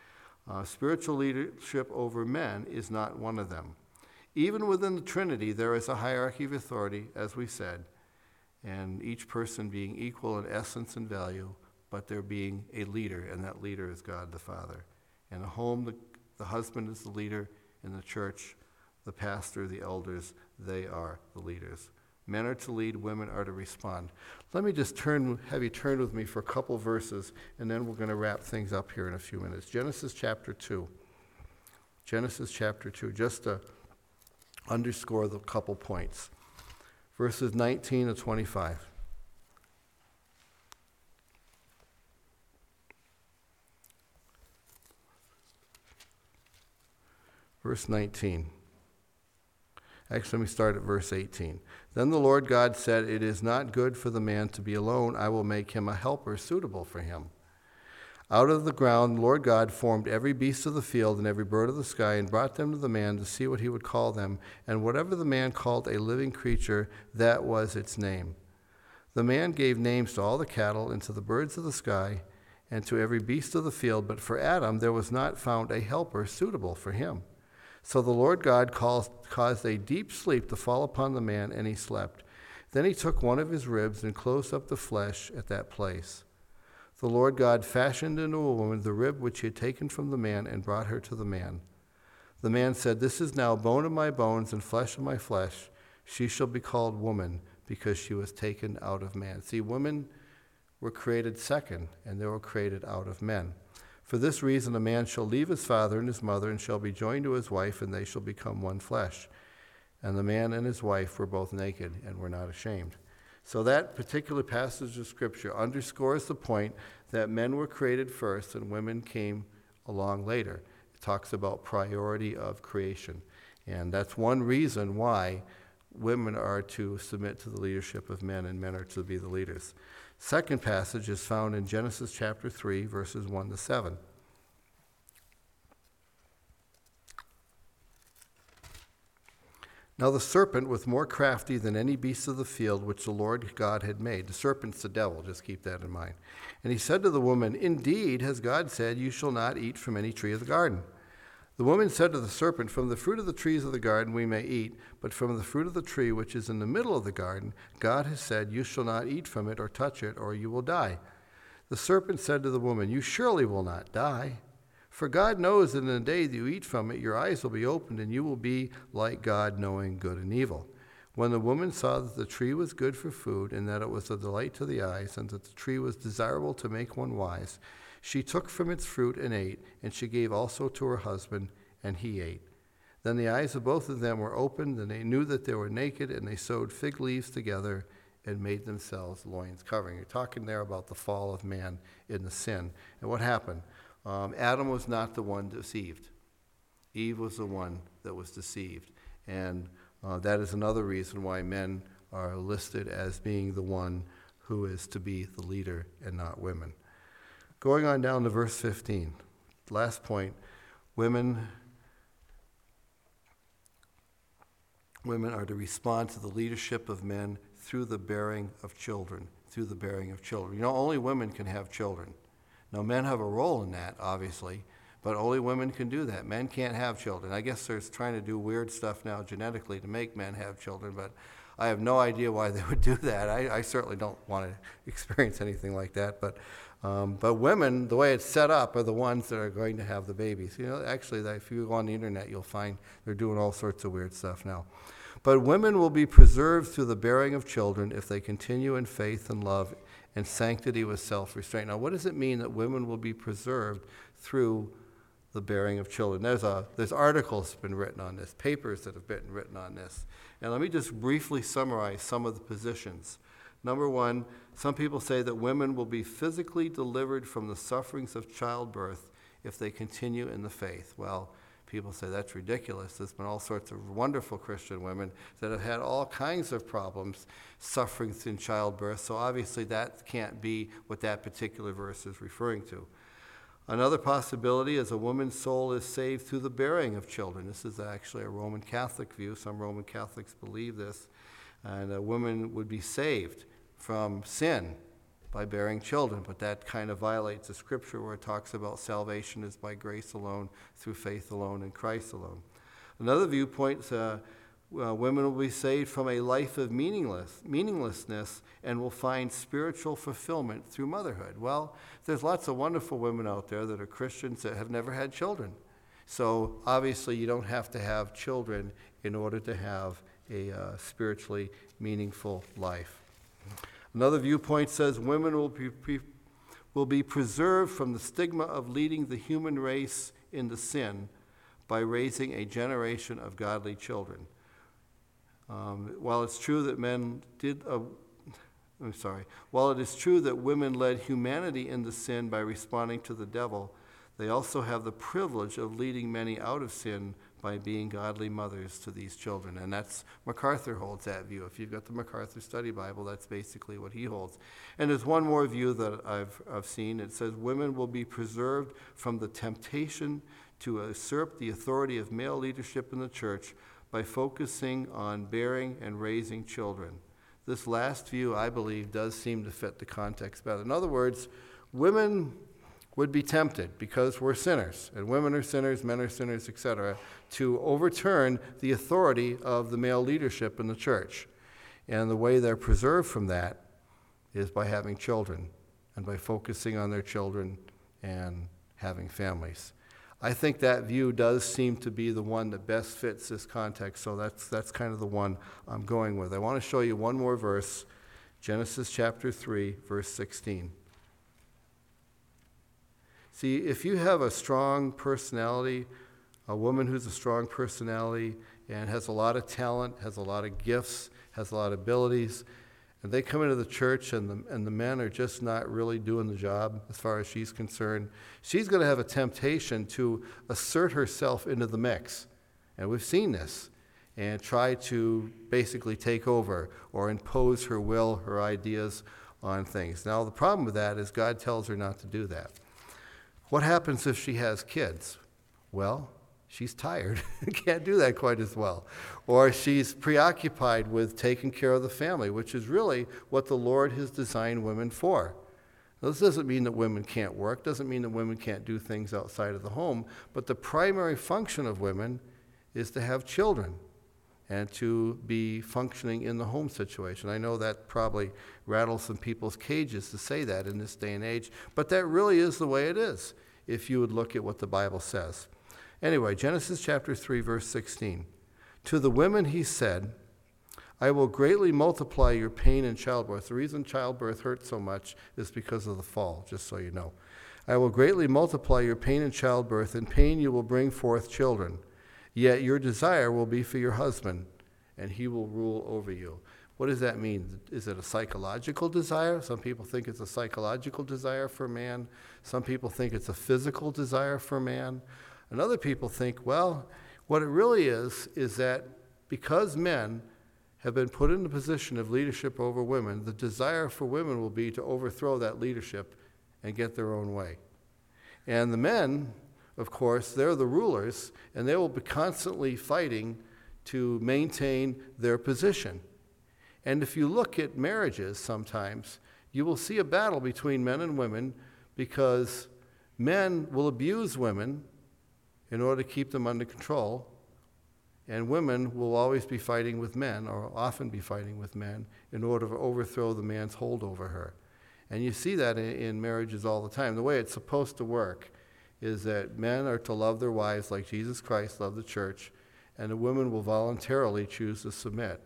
Spiritual leadership over men is not one of them. Even within the Trinity, there is a hierarchy of authority, as we said, and each person being equal in essence and value, but there being a leader, and that leader is God the Father. In a home, the husband is the leader. In the church, the pastor, the elders, they are the leaders. Men are to lead, women are to respond. Let me just have you turn with me for a couple verses, and then we're going to wrap things up here in a few minutes. Genesis chapter 2. Genesis chapter 2, just to underscore the couple points. Verses 19 to 25. Verse 19. Actually, let me start at verse 18. Then the Lord God said, "It is not good for the man to be alone. I will make him a helper suitable for him." Out of the ground, the Lord God formed every beast of the field and every bird of the sky and brought them to the man to see what he would call them. And whatever the man called a living creature, that was its name. The man gave names to all the cattle and to the birds of the sky and to every beast of the field. But for Adam there was not found a helper suitable for him. So the Lord God caused a deep sleep to fall upon the man, and he slept. Then he took one of his ribs and closed up the flesh at that place. The Lord God fashioned into a woman the rib which he had taken from the man and brought her to the man. The man said, "This is now bone of my bones and flesh of my flesh. She shall be called woman, because she was taken out of man." See, women were created second, and they were created out of men. For this reason, a man shall leave his father and his mother and shall be joined to his wife, and they shall become one flesh. And the man and his wife were both naked and were not ashamed. So that particular passage of Scripture underscores the point that men were created first and women came along later. It talks about priority of creation. And that's one reason why women are to submit to the leadership of men and men are to be the leaders. Second passage is found in Genesis chapter 3, verses 1 to 7. Now the serpent was more crafty than any beast of the field which the Lord God had made. The serpent's the devil, just keep that in mind. And he said to the woman, "Indeed, has God said, you shall not eat from any tree of the garden?" The woman said to the serpent, "From the fruit of the trees of the garden we may eat, but from the fruit of the tree which is in the middle of the garden, God has said, you shall not eat from it or touch it, or you will die." The serpent said to the woman, "You surely will not die. For God knows that in the day that you eat from it, your eyes will be opened, and you will be like God, knowing good and evil." When the woman saw that the tree was good for food, and that it was a delight to the eyes, and that the tree was desirable to make one wise, she took from its fruit and ate, and she gave also to her husband, and he ate. Then the eyes of both of them were opened, and they knew that they were naked, and they sewed fig leaves together and made themselves loins covering. You're talking there about the fall of man in the sin. And what happened? Adam was not the one deceived. Eve was the one that was deceived. And that is another reason why men are listed as being the one who is to be the leader and not women. Going on down to verse 15, last point, women are to respond to the leadership of men through the bearing of children, You know, only women can have children. Now, men have a role in that, obviously, but only women can do that. Men can't have children. I guess they're trying to do weird stuff now genetically to make men have children, but I have no idea why they would do that. I certainly don't want to experience anything like that, but women, the way it's set up, are the ones that are going to have the babies. You know, actually, if you go on the internet, you'll find they're doing all sorts of weird stuff now. But women will be preserved through the bearing of children if they continue in faith and love and sanctity with self-restraint. Now, what does it mean that women will be preserved through the bearing of children? There's articles been written on this, papers that have been written on this. And let me just briefly summarize some of the positions. Number one, some people say that women will be physically delivered from the sufferings of childbirth if they continue in the faith. Well, people say that's ridiculous. There's been all sorts of wonderful Christian women that have had all kinds of problems, sufferings in childbirth, so obviously that can't be what that particular verse is referring to. Another possibility is a woman's soul is saved through the bearing of children. This is actually a Roman Catholic view. Some Roman Catholics believe this. And a woman would be saved from sin by bearing children, but that kind of violates the scripture where it talks about salvation is by grace alone, through faith alone, in Christ alone. Another viewpoint, women will be saved from a life of meaninglessness and will find spiritual fulfillment through motherhood. Well, there's lots of wonderful women out there that are Christians that have never had children. So obviously you don't have to have children in order to have a spiritually meaningful life. Another viewpoint says women will be preserved from the stigma of leading the human race into sin by raising a generation of godly children. While it is true that women led humanity into sin by responding to the devil, they also have the privilege of leading many out of sin by being godly mothers to these children. And that's, MacArthur holds that view. If you've got the MacArthur Study Bible, that's basically what he holds. And there's one more view that I've seen. It says women will be preserved from the temptation to usurp the authority of male leadership in the church by focusing on bearing and raising children. This last view, I believe, does seem to fit the context better. In other words, women would be tempted, because we're sinners, and women are sinners, men are sinners, etc., to overturn the authority of the male leadership in the church. And the way they're preserved from that is by having children and by focusing on their children and having families. I think that view does seem to be the one that best fits this context, so that's kind of the one I'm going with. I want to show you one more verse, Genesis chapter 3, verse 16. See, if you have a strong personality, a woman who's a strong personality and has a lot of talent, has a lot of gifts, has a lot of abilities, and they come into the church and the men are just not really doing the job as far as she's concerned, she's going to have a temptation to assert herself into the mix. And we've seen this. And try to basically take over or impose her will, her ideas on things. Now, the problem with that is God tells her not to do that. What happens if she has kids? Well, she's tired and can't do that quite as well. Or she's preoccupied with taking care of the family, which is really what the Lord has designed women for. Now, this doesn't mean that women can't work, doesn't mean that women can't do things outside of the home, but the primary function of women is to have children and to be functioning in the home situation. I know that probably rattles some people's cages to say that in this day and age, but that really is the way it is, if you would look at what the Bible says. Anyway, Genesis chapter 3, verse 16. To the women he said, I will greatly multiply your pain in childbirth. The reason childbirth hurts so much is because of the fall, just so you know. I will greatly multiply your pain in childbirth. In pain you will bring forth children. Yet your desire will be for your husband, and he will rule over you. What does that mean? Is it a psychological desire? Some people think it's a psychological desire for man. Some people think it's a physical desire for man. And other people think, well, what it really is that because men have been put in the position of leadership over women, the desire for women will be to overthrow that leadership and get their own way. And the men, of course, they're the rulers, and they will be constantly fighting to maintain their position. And if you look at marriages sometimes, you will see a battle between men and women because men will abuse women in order to keep them under control, and women will always be fighting with men, or often be fighting with men, in order to overthrow the man's hold over her. And you see that in marriages all the time. The way it's supposed to work is that men are to love their wives like Jesus Christ loved the church, and the women will voluntarily choose to submit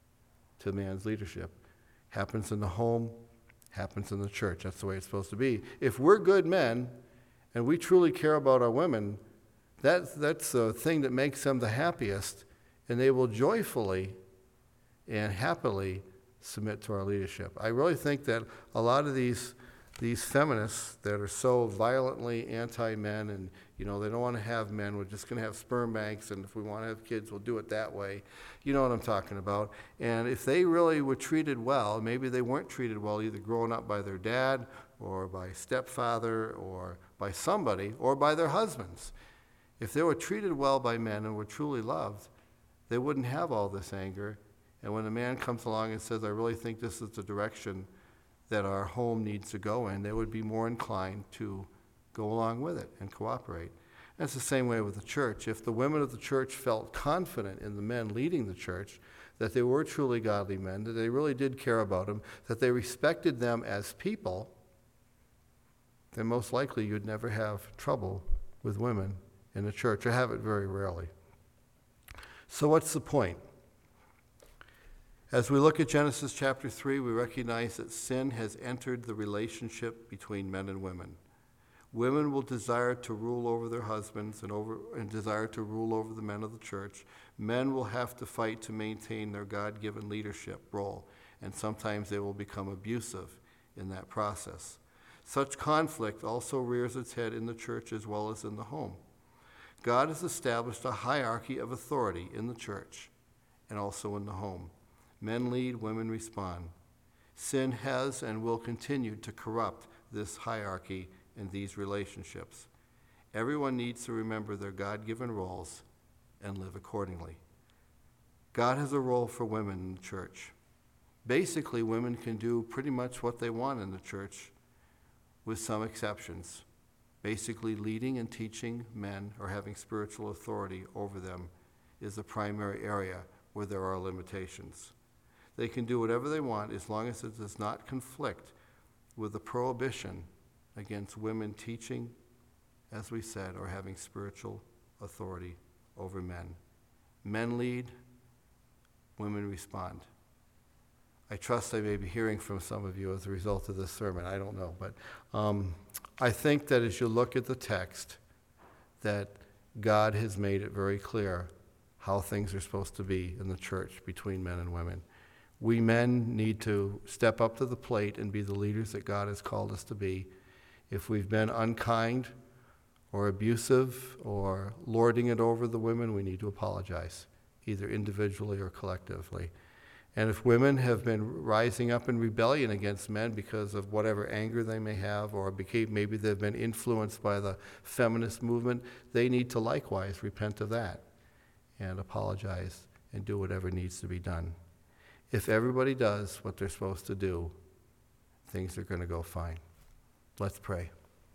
to man's leadership. Happens in the home, happens in the church. That's the way it's supposed to be. If we're good men and we truly care about our women, that's the thing that makes them the happiest, and they will joyfully and happily submit to our leadership. I really think that a lot of these feminists that are so violently anti-men and, they don't want to have men, we're just going to have sperm banks, and if we want to have kids, we'll do it that way. You know what I'm talking about. And if they really were treated well, maybe they weren't treated well either growing up by their dad or by stepfather or by somebody or by their husbands. If they were treated well by men and were truly loved, they wouldn't have all this anger. And when a man comes along and says, I really think this is the direction that our home needs to go in, they would be more inclined to go along with it and cooperate. And it's the same way with the church. If the women of the church felt confident in the men leading the church, that they were truly godly men, that they really did care about them, that they respected them as people, then most likely you'd never have trouble with women in the church, or have it very rarely. So what's the point? As we look at Genesis chapter 3, we recognize that sin has entered the relationship between men and women. Women will desire to rule over their husbands and desire to rule over the men of the church. Men will have to fight to maintain their God-given leadership role, and sometimes they will become abusive in that process. Such conflict also rears its head in the church as well as in the home. God has established a hierarchy of authority in the church and also in the home. Men lead, women respond. Sin has and will continue to corrupt this hierarchy in these relationships. Everyone needs to remember their God-given roles and live accordingly. God has a role for women in the church. Basically, women can do pretty much what they want in the church, with some exceptions. Basically, leading and teaching men or having spiritual authority over them is the primary area where there are limitations. They can do whatever they want as long as it does not conflict with the prohibition against women teaching, as we said, or having spiritual authority over men. Men lead, women respond. I trust I may be hearing from some of you as a result of this sermon. I don't know, but I think that as you look at the text, that God has made it very clear how things are supposed to be in the church between men and women. We men need to step up to the plate and be the leaders that God has called us to be. If we've been unkind or abusive or lording it over the women, we need to apologize, either individually or collectively. And if women have been rising up in rebellion against men because of whatever anger they may have, or maybe they've been influenced by the feminist movement, they need to likewise repent of that and apologize and do whatever needs to be done. If everybody does what they're supposed to do, things are going to go fine. Let's pray.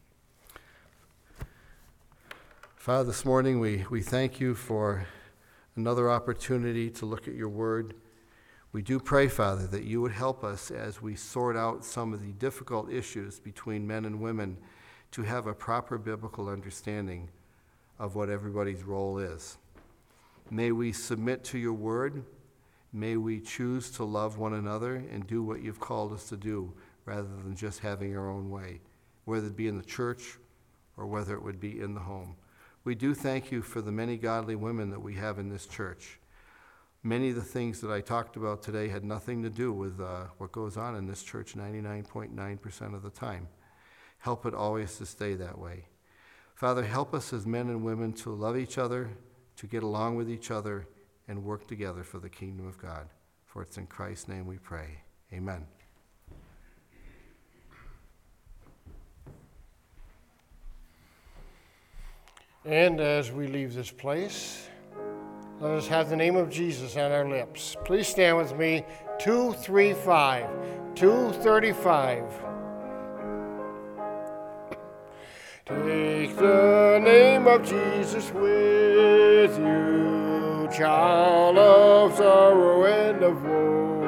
Father, this morning we thank you for another opportunity to look at your word. We do pray, Father, that you would help us as we sort out some of the difficult issues between men and women to have a proper biblical understanding of what everybody's role is. May we submit to your word. May we choose to love one another and do what you've called us to do rather than just having our own way, whether it be in the church or whether it would be in the home. We do thank you for the many godly women that we have in this church. Many of the things that I talked about today had nothing to do with what goes on in this church 99.9% of the time. Help it always to stay that way. Father, help us as men and women to love each other, to get along with each other, and work together for the kingdom of God. For it's in Christ's name we pray. Amen. And as we leave this place, let us have the name of Jesus on our lips. Please stand with me. 235. 235. Take the name of Jesus with you, child of sorrow and of woe.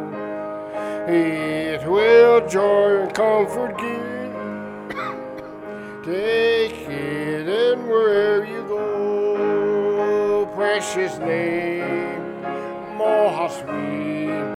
It will joy and comfort give. Take it in wherever you go. Precious name, oh how sweet.